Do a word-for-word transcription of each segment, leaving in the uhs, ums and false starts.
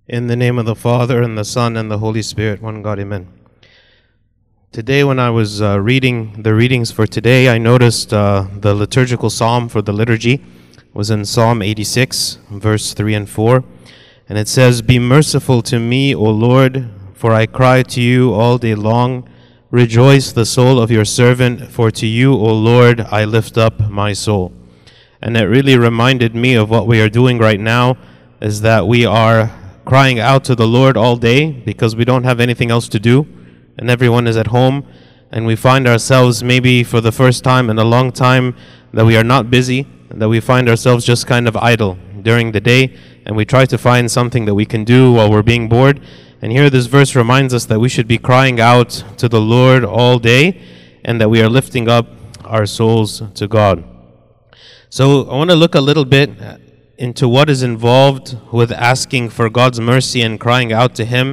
In the name of the Father, and the Son, and the Holy Spirit, one God, amen. Today, when I was uh, reading the readings for today, I noticed uh, the liturgical psalm for the liturgy was in Psalm eighty-six, verse three and four. And it says, "Be merciful to me, O Lord, for I cry to you all day long. Rejoice the soul of your servant, for to you, O Lord, I lift up my soul." And it really reminded me of what we are doing right now, is that we are crying out to the Lord all day because we don't have anything else to do, and everyone is at home, and we find ourselves maybe for the first time in a long time that we are not busy, and that we find ourselves just kind of idle during the day, and we try to find something that we can do while we're being bored. And here this verse reminds us that we should be crying out to the Lord all day, and that we are lifting up our souls to God. So I want to look a little bit into what is involved with asking for God's mercy and crying out to Him.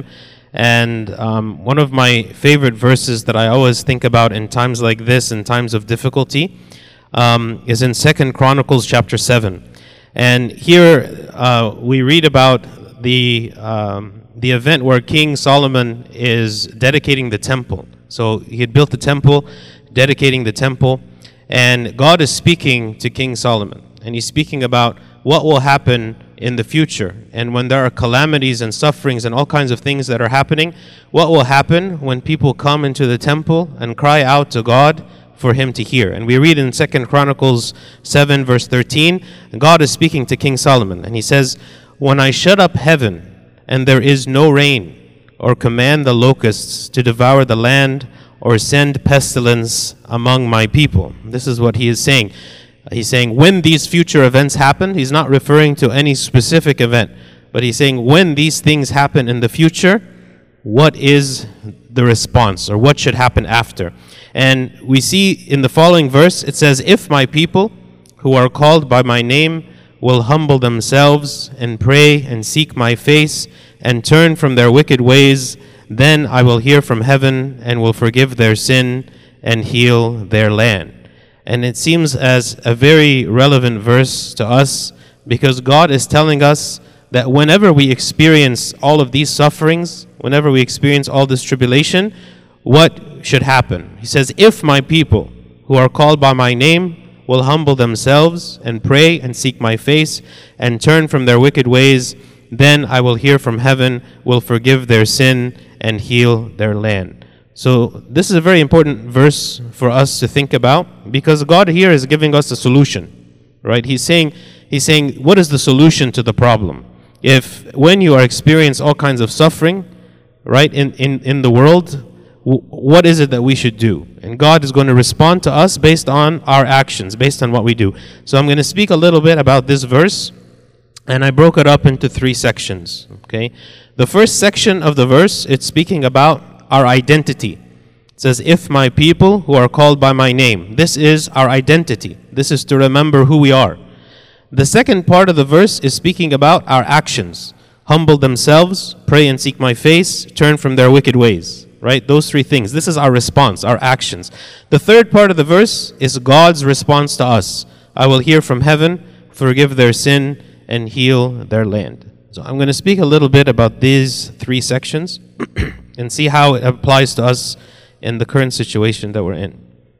And um, one of my favorite verses that I always think about in times like this, in times of difficulty, um, is in Second Chronicles chapter seven. And here uh, we read about the um, the event where King Solomon is dedicating the temple. So he had built the temple, dedicating the temple, and God is speaking to King Solomon, and He's speaking about what will happen in the future. And when there are calamities and sufferings and all kinds of things that are happening, what will happen when people come into the temple and cry out to God for Him to hear. And we read in Second Chronicles seven, verse thirteen, God is speaking to King Solomon, and He says, "When I shut up heaven, and there is no rain, or command the locusts to devour the land, or send pestilence among my people." This is what He is saying. He's saying when these future events happen, He's not referring to any specific event, but He's saying when these things happen in the future, what is the response, or what should happen after? And we see in the following verse, it says, "If my people who are called by my name will humble themselves and pray and seek my face and turn from their wicked ways, then I will hear from heaven and will forgive their sin and heal their land." And it seems as a very relevant verse to us, because God is telling us that whenever we experience all of these sufferings, whenever we experience all this tribulation, what should happen? He says, "If my people who are called by my name will humble themselves and pray and seek my face and turn from their wicked ways, then I will hear from heaven, will forgive their sin and heal their land." So this is a very important verse for us to think about, because God here is giving us a solution, right? He's saying, He's saying, what is the solution to the problem? If when you are experiencing all kinds of suffering, right, in, in, in the world, w- what is it that we should do? And God is going to respond to us based on our actions, based on what we do. So I'm going to speak a little bit about this verse, and I broke it up into three sections, okay? The first section of the verse, it's speaking about our identity. It says, "If my people who are called by my name." This is our identity. This is to remember who we are. The second part of the verse is speaking about our actions. Humble themselves, pray and seek my face, turn from their wicked ways. Right? Those three things. This is our response, our actions. The third part of the verse is God's response to us. "I will hear from heaven, forgive their sin, and heal their land." So I'm going to speak a little bit about these three sections and see how it applies to us in the current situation that we're in.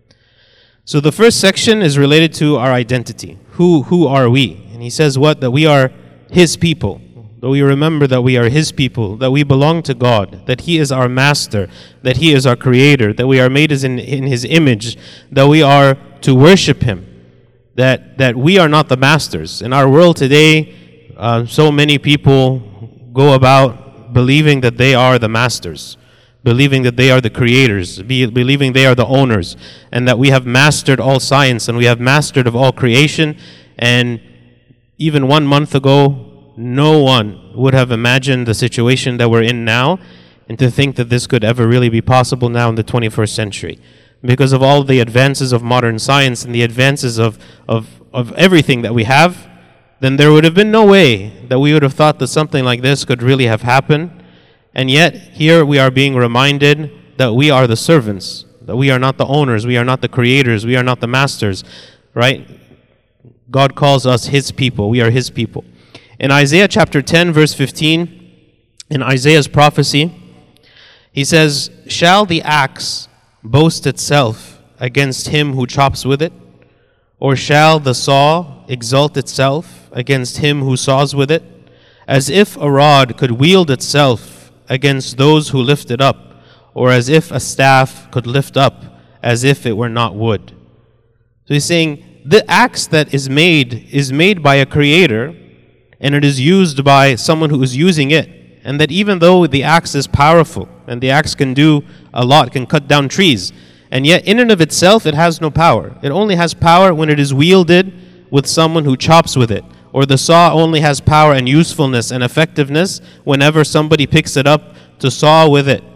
So the first section is related to our identity. Who who are we? And he says what? That we are His people. That we remember that we are His people, that we belong to God, that He is our master, that He is our creator, that we are made as in, in His image, that we are to worship Him, that, that we are not the masters. In our world today, uh, so many people go about believing that they are the masters, believing that they are the creators, be, believing they are the owners, and that we have mastered all science and we have mastered of all creation. And even one month ago, no one would have imagined the situation that we're in now, and to think that this could ever really be possible now in the twenty-first century. Because of all the advances of modern science and the advances of, of, of everything that we have, then there would have been no way that we would have thought that something like this could really have happened. And yet, here we are being reminded that we are the servants, that we are not the owners, we are not the creators, we are not the masters, right? God calls us His people, we are His people. In Isaiah chapter ten, verse fifteen, in Isaiah's prophecy, he says, "Shall the axe boast itself against him who chops with it? Or shall the saw exalt itself against him who saws with it? As if a rod could wield itself against those who lift it up, or as if a staff could lift up as if it were not wood." So he's saying the axe that is made is made by a creator, and it is used by someone who is using it. And that even though the axe is powerful, and the axe can do a lot, can cut down trees, and yet in and of itself it has no power. It only has power when it is wielded with someone who chops with it. Or the saw only has power and usefulness and effectiveness whenever somebody picks it up to saw with it.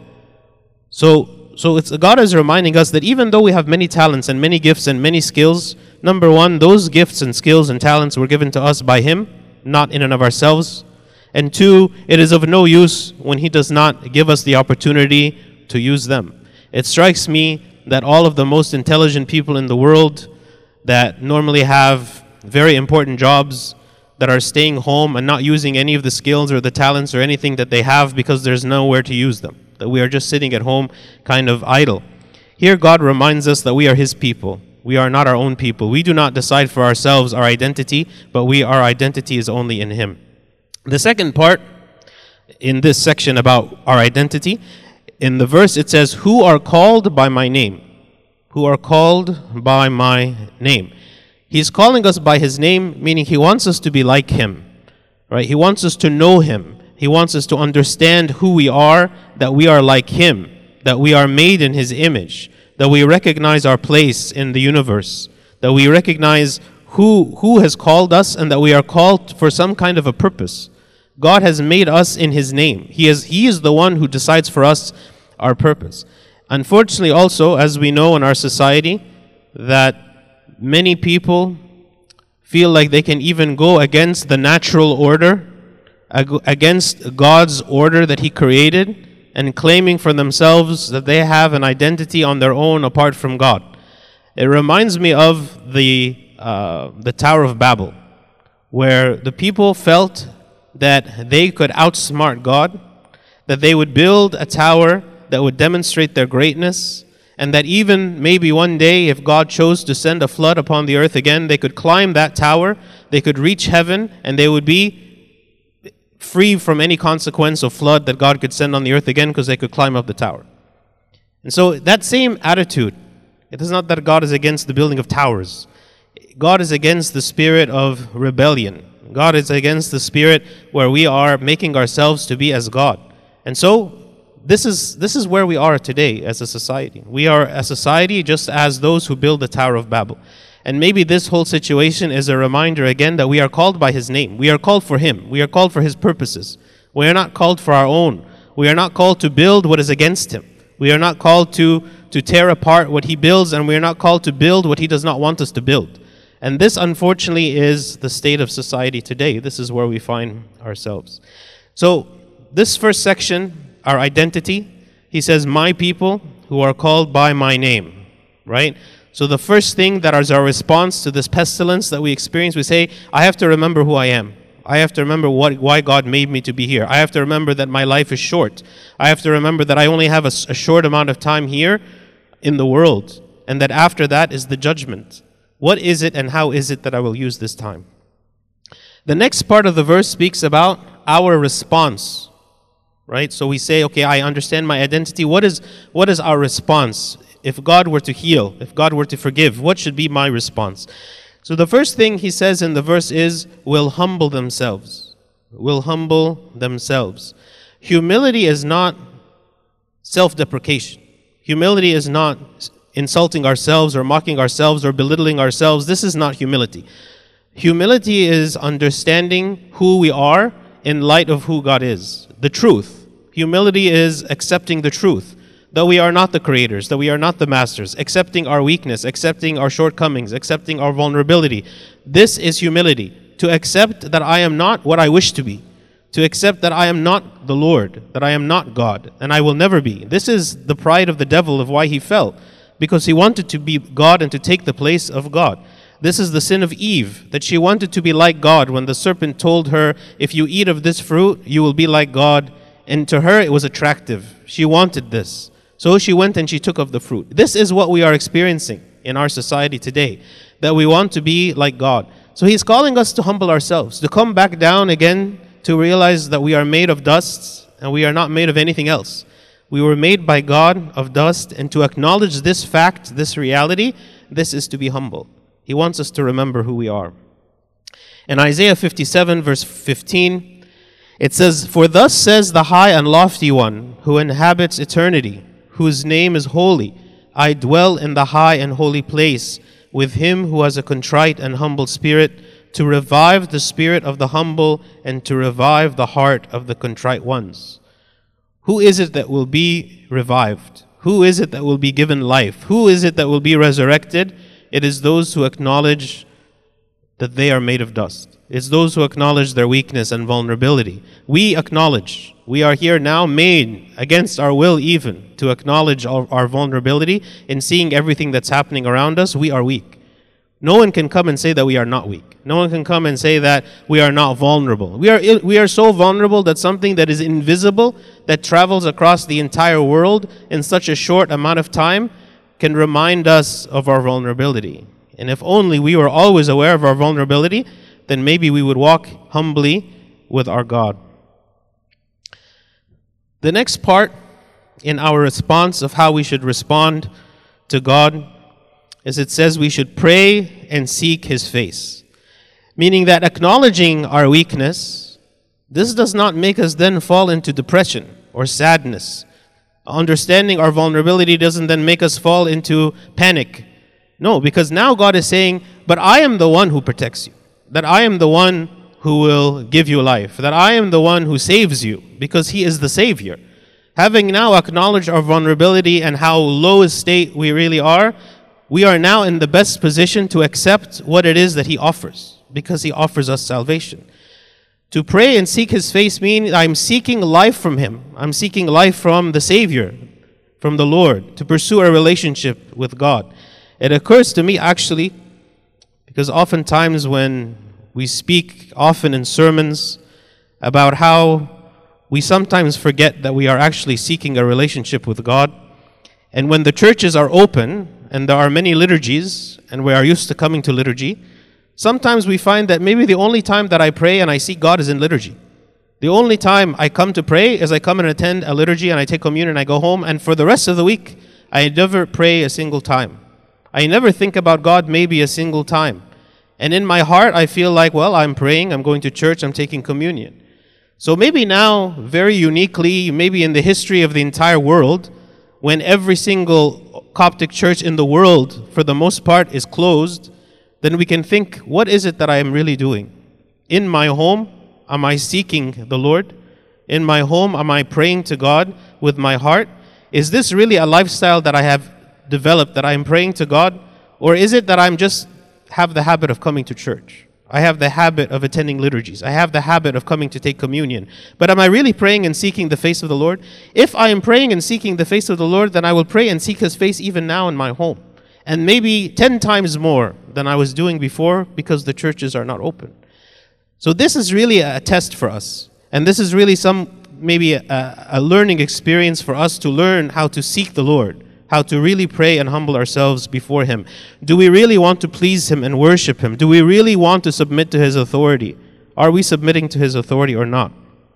So, so it's, God is reminding us that even though we have many talents and many gifts and many skills, number one, those gifts and skills and talents were given to us by Him, not in and of ourselves. And two, it is of no use when He does not give us the opportunity to use them. It strikes me that all of the most intelligent people in the world that normally have very important jobs, that are staying home and not using any of the skills or the talents or anything that they have because there's nowhere to use them, that we are just sitting at home kind of idle. Here God reminds us that we are His people. We are not our own people. We do not decide for ourselves our identity, but we our identity is only in Him. The second part in this section about our identity, in the verse it says, "Who are called by my name." Who are called by my name. He's calling us by His name, meaning He wants us to be like Him. Right? He wants us to know Him. He wants us to understand who we are, that we are like Him, that we are made in His image, that we recognize our place in the universe, that we recognize who, who has called us, and that we are called for some kind of a purpose. God has made us in His name. He is, he is the one who decides for us our purpose. Unfortunately also, as we know in our society, that many people feel like they can even go against the natural order, against God's order that He created, and claiming for themselves that they have an identity on their own apart from God. It reminds me of the uh, the Tower of Babel, where the people felt that they could outsmart God, that they would build a tower that would demonstrate their greatness, and that even maybe one day, if God chose to send a flood upon the earth again, they could climb that tower, they could reach heaven, and they would be free from any consequence of flood that God could send on the earth again, because they could climb up the tower. And so that same attitude, it is not that God is against the building of towers. God is against the spirit of rebellion. God is against the spirit where we are making ourselves to be as God. And so This is this is where we are today as a society. We are a society just as those who build the Tower of Babel. And maybe this whole situation is a reminder again that we are called by His name. We are called for Him. We are called for His purposes. We are not called for our own. We are not called to build what is against Him. We are not called to, to tear apart what He builds, and we are not called to build what He does not want us to build. And this, unfortunately, is the state of society today. This is where we find ourselves. So, this first section, our identity, He says, "My people who are called by my name," right? So the first thing that is our response to this pestilence that we experience, we say, I have to remember who I am. I have to remember what, why God made me to be here. I have to remember that my life is short. I have to remember that I only have a, a short amount of time here in the world, and that after that is the judgment. What is it and how is it that I will use this time? The next part of the verse speaks about our response. Right? So we say, okay, I understand my identity. What is what is our response? If God were to heal, if God were to forgive, what should be my response? So the first thing he says in the verse is, will humble themselves. Will humble themselves. Humility is not self-deprecation. Humility is not insulting ourselves or mocking ourselves or belittling ourselves. This is not humility. Humility is understanding who we are in light of who God is. The truth. Humility is accepting the truth, that we are not the creators, that we are not the masters, accepting our weakness, accepting our shortcomings, accepting our vulnerability. This is humility, to accept that I am not what I wish to be, to accept that I am not the Lord, that I am not God, and I will never be. This is the pride of the devil of why he fell, because he wanted to be God and to take the place of God. This is the sin of Eve, that she wanted to be like God when the serpent told her, if you eat of this fruit, you will be like God, and to her it was attractive. She wanted this. So she went and she took of the fruit. This is what we are experiencing in our society today, that we want to be like God. So He's calling us to humble ourselves, to come back down again, to realize that we are made of dust and we are not made of anything else. We were made by God of dust, and to acknowledge this fact, this reality, this is to be humble. He wants us to remember who we are. In Isaiah fifty-seven, verse fifteen, it says, "For thus says the high and lofty one, who inhabits eternity, whose name is holy. I dwell in the high and holy place, with him who has a contrite and humble spirit, to revive the spirit of the humble and to revive the heart of the contrite ones." Who is it that will be revived? Who is it that will be given life? Who is it that will be resurrected? It is those who acknowledge that they are made of dust. It's those who acknowledge their weakness and vulnerability. We acknowledge. We are here now made, against our will even, to acknowledge our, our vulnerability in seeing everything that's happening around us. We are weak. No one can come and say that we are not weak. No one can come and say that we are not vulnerable. We are, we are so vulnerable that something that is invisible, that travels across the entire world in such a short amount of time, can remind us of our vulnerability. And if only we were always aware of our vulnerability, then maybe we would walk humbly with our God. The next part in our response of how we should respond to God is it says we should pray and seek His face. Meaning that acknowledging our weakness, this does not make us then fall into depression or sadness. Understanding our vulnerability doesn't then make us fall into panic. No, because now God is saying, but I am the one who protects you. That I am the one who will give you life. That I am the one who saves you, because He is the Savior. Having now acknowledged our vulnerability and how low a state we really are, we are now in the best position to accept what it is that He offers, because He offers us salvation. To pray and seek His face means I'm seeking life from Him. I'm seeking life from the Savior, from the Lord, to pursue a relationship with God. It occurs to me actually, because oftentimes when we speak often in sermons about how we sometimes forget that we are actually seeking a relationship with God. And when the churches are open, and there are many liturgies, and we are used to coming to liturgy, sometimes we find that maybe the only time that I pray and I seek God is in liturgy. The only time I come to pray is I come and attend a liturgy and I take communion and I go home, and for the rest of the week, I never pray a single time. I never think about God maybe a single time. And in my heart, I feel like, well, I'm praying, I'm going to church, I'm taking communion. So maybe now, very uniquely, maybe in the history of the entire world, when every single Coptic church in the world, for the most part, is closed, then we can think, what is it that I am really doing? In my home, am I seeking the Lord? In my home, am I praying to God with my heart? Is this really a lifestyle that I have developed, that I am praying to God? Or is it that I'm just have the habit of coming to church? I have the habit of attending liturgies. I have the habit of coming to take communion. But am I really praying and seeking the face of the Lord? If I am praying and seeking the face of the Lord, then I will pray and seek His face even now in my home. And maybe ten times more than I was doing before, because the churches are not open. So this is really a test for us. And this is really some, maybe a, a learning experience for us to learn how to seek the Lord, how to really pray and humble ourselves before Him. Do we really want to please Him and worship Him? Do we really want to submit to His authority? Are we submitting to His authority or not?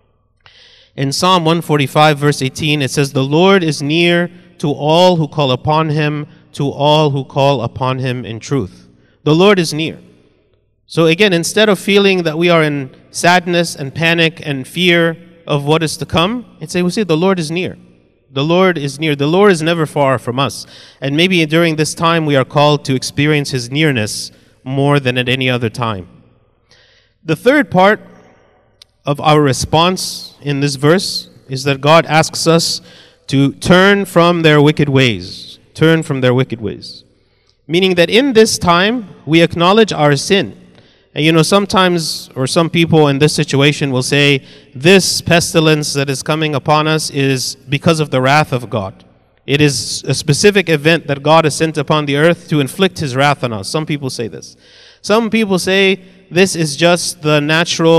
In Psalm one forty-five, verse eighteen, it says, "The Lord is near to all who call upon Him, to all who call upon Him in truth." The Lord is near. So again, instead of feeling that we are in sadness and panic and fear of what is to come, it's we say the Lord is near. The Lord is near. The Lord is never far from us. And maybe during this time we are called to experience His nearness more than at any other time. The third part of our response in this verse is that God asks us to turn from their wicked ways. Turn from their wicked ways. Meaning that in this time we acknowledge our sin. And you know, sometimes, or some people in this situation will say, this pestilence that is coming upon us is because of the wrath of God. It is a specific event that God has sent upon the earth to inflict His wrath on us. Some people say this. Some people say this is just the natural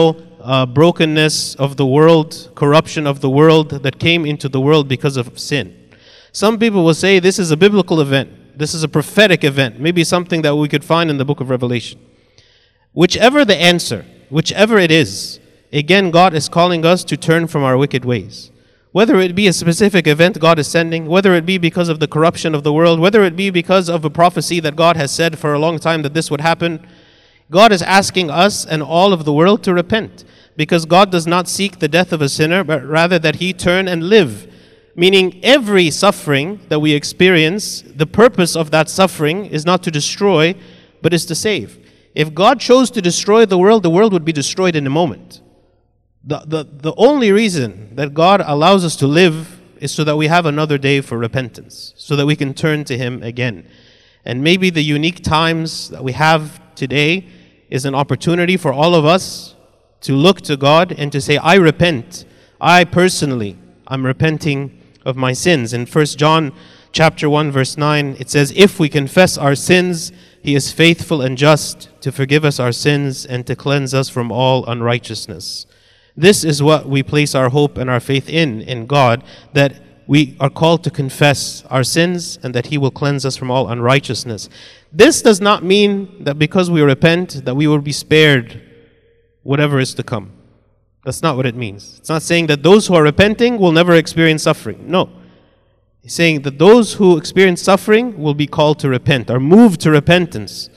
uh, brokenness of the world, corruption of the world that came into the world because of sin. Some people will say this is a biblical event. This is a prophetic event. Maybe something that we could find in the book of Revelation. Whichever the answer, whichever it is, again, God is calling us to turn from our wicked ways. Whether it be a specific event God is sending, whether it be because of the corruption of the world, whether it be because of a prophecy that God has said for a long time that this would happen, God is asking us and all of the world to repent. Because God does not seek the death of a sinner, but rather that he turn and live. Meaning every suffering that we experience, the purpose of that suffering is not to destroy, but is to save. If God chose to destroy the world, the world would be destroyed in a moment. The, the, the only reason that God allows us to live is so that we have another day for repentance, so that we can turn to him again. And maybe the unique times that we have today is an opportunity for all of us to look to God and to say, I repent. I personally, I'm repenting of my sins. In First John chapter one, verse nine, it says, if we confess our sins, he is faithful and just to forgive us our sins and to cleanse us from all unrighteousness. This is what we place our hope and our faith in, in God, that we are called to confess our sins and that he will cleanse us from all unrighteousness. This does not mean that because we repent, that we will be spared whatever is to come. That's not what it means. It's not saying that those who are repenting will never experience suffering. No. He's saying that those who experience suffering will be called to repent, or moved to repentance.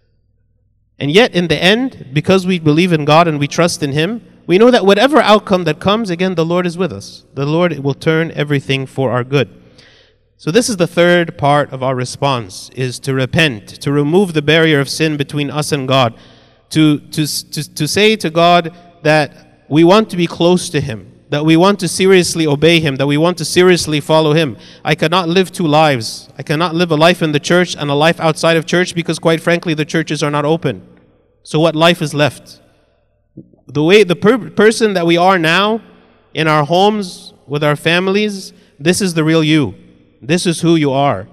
And yet, in the end, because we believe in God and we trust in him, we know that whatever outcome that comes, again, the Lord is with us. The Lord will turn everything for our good. So this is the third part of our response, is to repent, to remove the barrier of sin between us and God, to, to, to, to say to God that we want to be close to him, that we want to seriously obey him, that we want to seriously follow him. I cannot live two lives. I cannot live a life in the church and a life outside of church because, quite frankly, the churches are not open. So what life is left? The way the per- person that we are now, in our homes, with our families, this is the real you. This is who you are.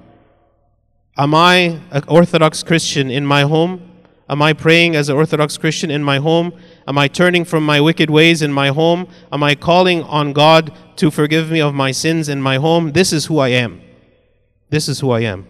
Am I an Orthodox Christian in my home? Am I praying as an Orthodox Christian in my home? Am I turning from my wicked ways in my home? Am I calling on God to forgive me of my sins in my home? This is who I am. This is who I am.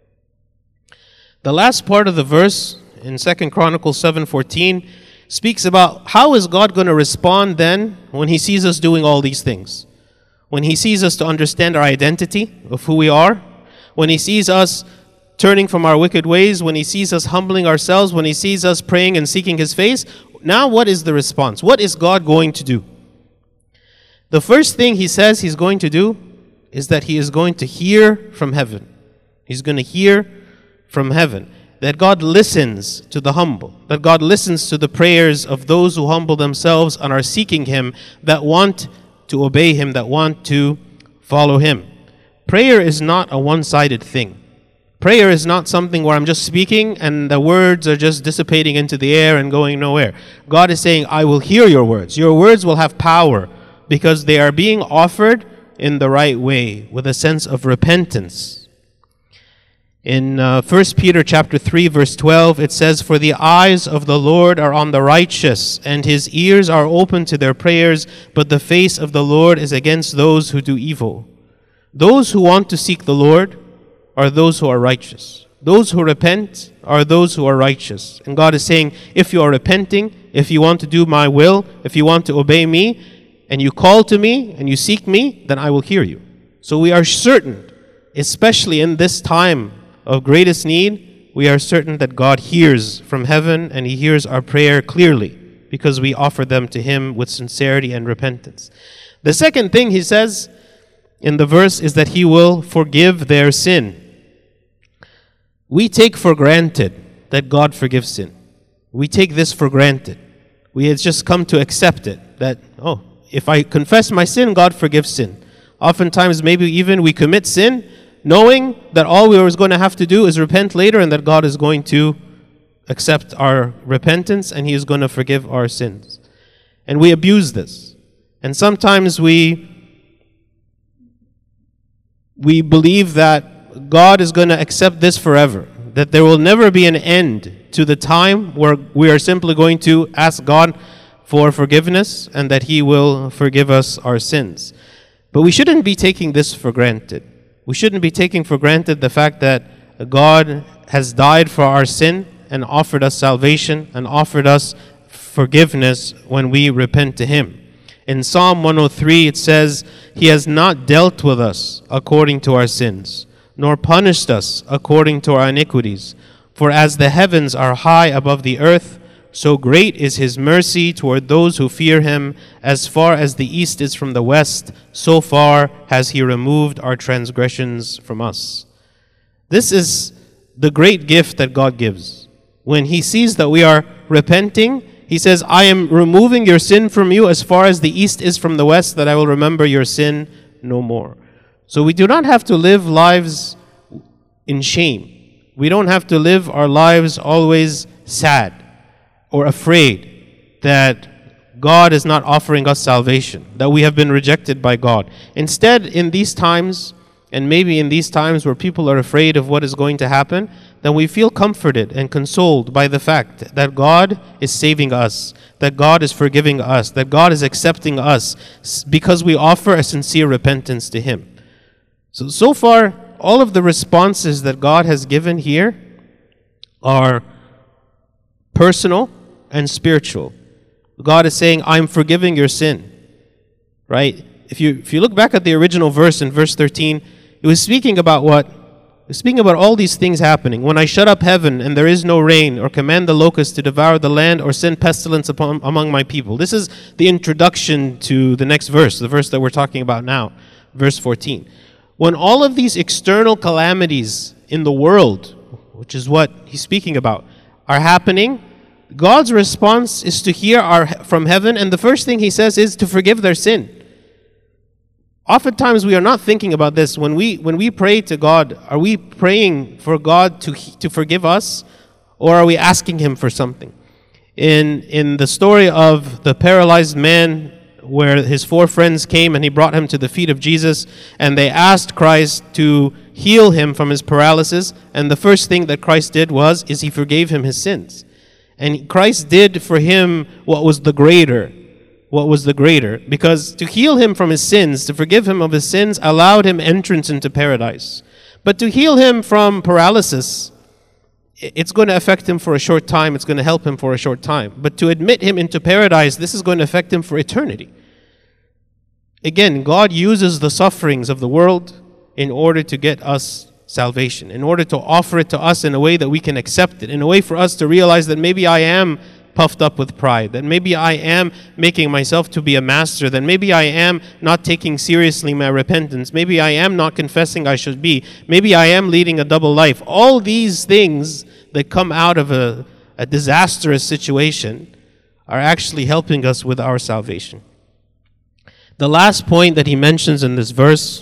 The last part of the verse in Second Chronicles seven fourteen speaks about how is God going to respond then when he sees us doing all these things. When he sees us to understand our identity of who we are. When he sees us turning from our wicked ways. When he sees us humbling ourselves. When he sees us praying and seeking his face. Now what is the response? What is God going to do? The first thing he says he's going to do is that he is going to hear from heaven. He's going to hear from heaven. That God listens to the humble. That God listens to the prayers of those who humble themselves and are seeking him, that want to obey him, that want to follow him. Prayer is not a one-sided thing. Prayer is not something where I'm just speaking and the words are just dissipating into the air and going nowhere. God is saying, I will hear your words. Your words will have power because they are being offered in the right way with a sense of repentance. In uh, First Peter chapter three, verse twelve, it says, for the eyes of the Lord are on the righteous, and his ears are open to their prayers, but the face of the Lord is against those who do evil. Those who want to seek the Lord are those who are righteous. Those who repent are those who are righteous. And God is saying, if you are repenting, if you want to do my will, if you want to obey me, and you call to me, and you seek me, then I will hear you. So we are certain, especially in this time of greatest need, we are certain that God hears from heaven and he hears our prayer clearly because we offer them to him with sincerity and repentance. The second thing he says in the verse is that he will forgive their sin. We take for granted that God forgives sin. We take this for granted. We have just come to accept it, that, oh, if I confess my sin, God forgives sin. Oftentimes, maybe even we commit sin, knowing that all we were going to have to do is repent later and that God is going to accept our repentance and he is going to forgive our sins. And we abuse this. And sometimes we we believe that God is going to accept this forever, that there will never be an end to the time where we are simply going to ask God for forgiveness and that He will forgive us our sins. But we shouldn't be taking this for granted. We shouldn't be taking for granted the fact that God has died for our sin and offered us salvation and offered us forgiveness when we repent to Him. In Psalm one oh three it says, He has not dealt with us according to our sins, nor punished us according to our iniquities. For as the heavens are high above the earth, so great is His mercy toward those who fear Him. As far as the east is from the west, so far has He removed our transgressions from us. This is the great gift that God gives. When He sees that we are repenting, He says, I am removing your sin from you as far as the east is from the west, that I will remember your sin no more. So we do not have to live lives in shame. We don't have to live our lives always sad or afraid that God is not offering us salvation, that we have been rejected by God. Instead, in these times, and maybe in these times where people are afraid of what is going to happen, then we feel comforted and consoled by the fact that God is saving us, that God is forgiving us, that God is accepting us because we offer a sincere repentance to Him. So, so far, all of the responses that God has given here are personal and spiritual. God is saying, I'm forgiving your sin. Right? If you if you look back at the original verse in verse thirteen, it was speaking about what? It was speaking about all these things happening. When I shut up heaven and there is no rain, or command the locusts to devour the land, or send pestilence upon among my people. This is the introduction to the next verse, the verse that we're talking about now, verse fourteen. When all of these external calamities in the world, which is what he's speaking about, are happening, God's response is to hear our, from heaven, and the first thing He says is to forgive their sin. Oftentimes we are not thinking about this. When we when we pray to God, are we praying for God to to forgive us, or are we asking Him for something? In in the story of the paralyzed man, where his four friends came and he brought him to the feet of Jesus, and they asked Christ to heal him from his paralysis, and the first thing that Christ did was is He forgave him his sins. And Christ did for him what was the greater, what was the greater, because to heal him from his sins, to forgive him of his sins, allowed him entrance into paradise. But to heal him from paralysis, it's going to affect him for a short time, it's going to help him for a short time. But to admit him into paradise, this is going to affect him for eternity. Again, God uses the sufferings of the world in order to get us salvation, in order to offer it to us in a way that we can accept it, in a way for us to realize that maybe I am puffed up with pride, that maybe I am making myself to be a master, that maybe I am not taking seriously my repentance, maybe I am not confessing I should be, maybe I am leading a double life. All these things that come out of a, a disastrous situation are actually helping us with our salvation. The last point that he mentions in this verse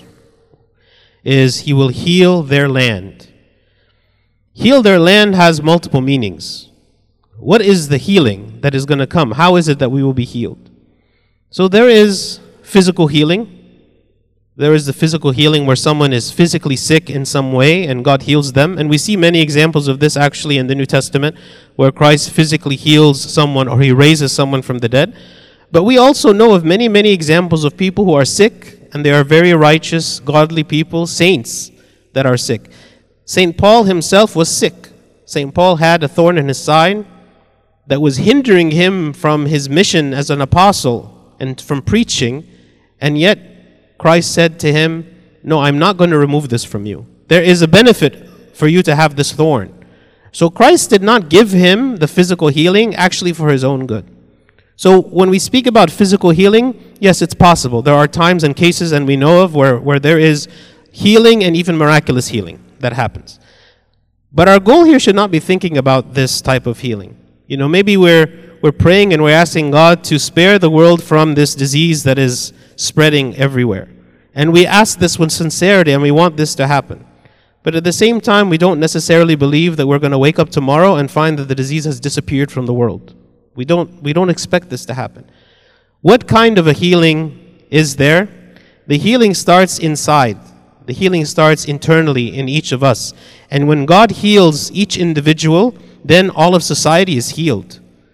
is He will heal their land. Heal their land has multiple meanings. What is the healing that is going to come? How is it that we will be healed? So there is physical healing. There is the physical healing where someone is physically sick in some way and God heals them. And we see many examples of this actually in the New Testament, where Christ physically heals someone or He raises someone from the dead. But we also know of many, many examples of people who are sick, and they are very righteous, godly people, saints that are sick. Saint Paul himself was sick. Saint Paul had a thorn in his side that was hindering him from his mission as an apostle and from preaching, and yet Christ said to him, no, I'm not going to remove this from you. There is a benefit for you to have this thorn. So Christ did not give him the physical healing actually for His own good. So when we speak about physical healing, yes, it's possible. There are times and cases, and we know of, where, where there is healing and even miraculous healing that happens. But our goal here should not be thinking about this type of healing. You know, maybe we're we're praying and we're asking God to spare the world from this disease that is spreading everywhere. And we ask this with sincerity and we want this to happen. But at the same time, we don't necessarily believe that we're going to wake up tomorrow and find that the disease has disappeared from the world. We don't we don't expect this to happen. What kind of a healing is there? The healing starts inside. The healing starts internally in each of us. And when God heals each individual, then all of society is healed.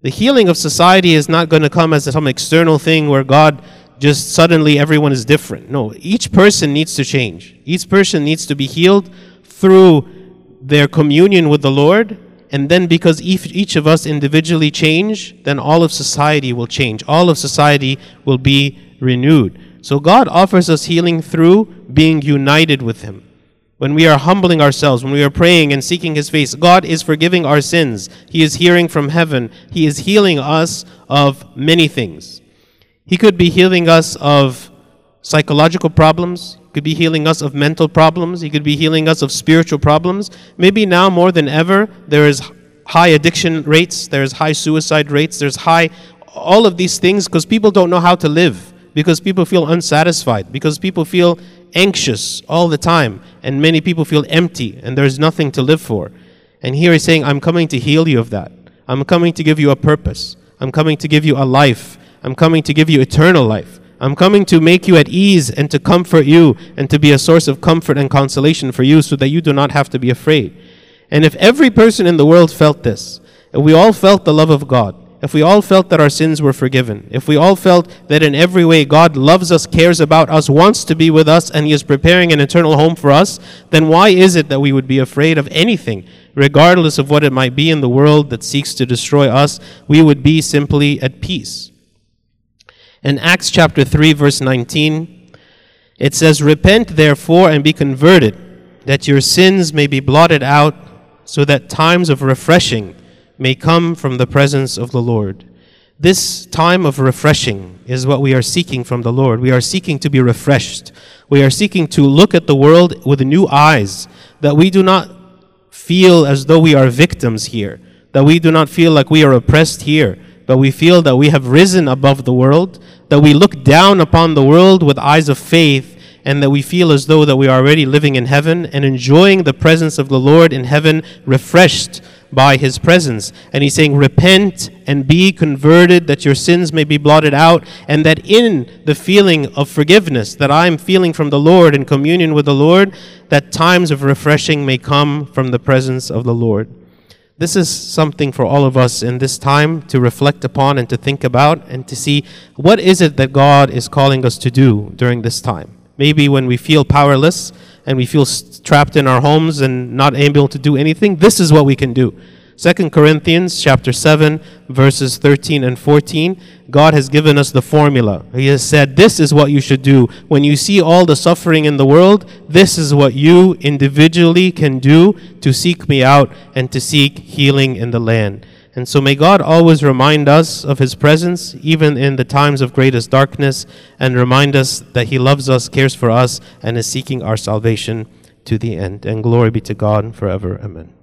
The healing of society is not going to come as some external thing where God just suddenly everyone is different. No, each person needs to change. Each person needs to be healed through their communion with the Lord. And then because each, each of us individually change, then all of society will change. All of society will be renewed. So God offers us healing through being united with Him. When we are humbling ourselves, when we are praying and seeking His face, God is forgiving our sins. He is hearing from heaven. He is healing us of many things. He could be healing us of psychological problems. He could be healing us of mental problems. He could be healing us of spiritual problems. Maybe now more than ever, there is high addiction rates. There is high suicide rates. There's high, all of these things because people don't know how to live. Because people feel unsatisfied. Because people feel anxious all the time, and many people feel empty, and there's nothing to live for. And here He's saying, I'm coming to heal you of that. I'm coming to give you a purpose. I'm coming to give you a life. I'm coming to give you eternal life. I'm coming to make you at ease and to comfort you and to be a source of comfort and consolation for you so that you do not have to be afraid. And if every person in the world felt this, if we all felt the love of God, if we all felt that our sins were forgiven, if we all felt that in every way God loves us, cares about us, wants to be with us, and He is preparing an eternal home for us, then why is it that we would be afraid of anything, regardless of what it might be in the world that seeks to destroy us? We would be simply at peace. In Acts chapter three, verse nineteen, it says, Repent therefore and be converted, that your sins may be blotted out, so that times of refreshing may come from the presence of the Lord. This time of refreshing is what we are seeking from the Lord. We are seeking to be refreshed. We are seeking to look at the world with new eyes, that we do not feel as though we are victims here, that we do not feel like we are oppressed here, but we feel that we have risen above the world, that we look down upon the world with eyes of faith, and that we feel as though that we are already living in heaven and enjoying the presence of the Lord in heaven, refreshed by His presence. And He's saying, repent and be converted, that your sins may be blotted out, and that in the feeling of forgiveness that I'm feeling from the Lord in communion with the Lord, that times of refreshing may come from the presence of the Lord. This is something for all of us in this time to reflect upon and to think about and to see what is it that God is calling us to do during this time. Maybe when we feel powerless and we feel trapped in our homes and not able to do anything, this is what we can do. Second Corinthians chapter seven, verses thirteen and fourteen, God has given us the formula. He has said, this is what you should do. When you see all the suffering in the world, this is what you individually can do to seek me out and to seek healing in the land. And so may God always remind us of His presence, even in the times of greatest darkness, and remind us that He loves us, cares for us, and is seeking our salvation to the end. And glory be to God forever. Amen.